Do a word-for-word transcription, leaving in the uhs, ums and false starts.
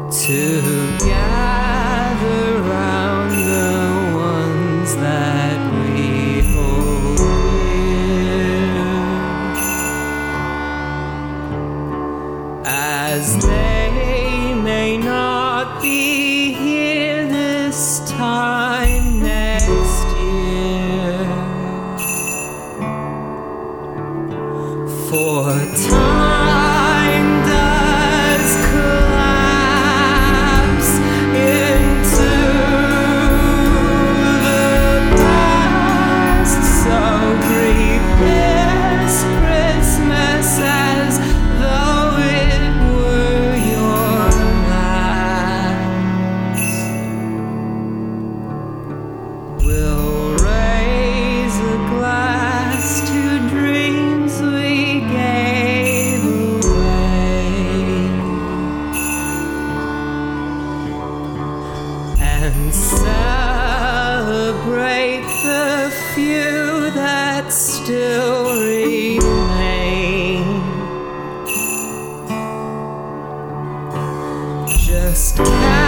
to gather round the ones that we hold dear, as they may not be here this time next year. For time does collapse into the past, so greet this Christmas as though it were your last. We'll raise a glass to dreams we gave away, and celebrate the few that still remain. Just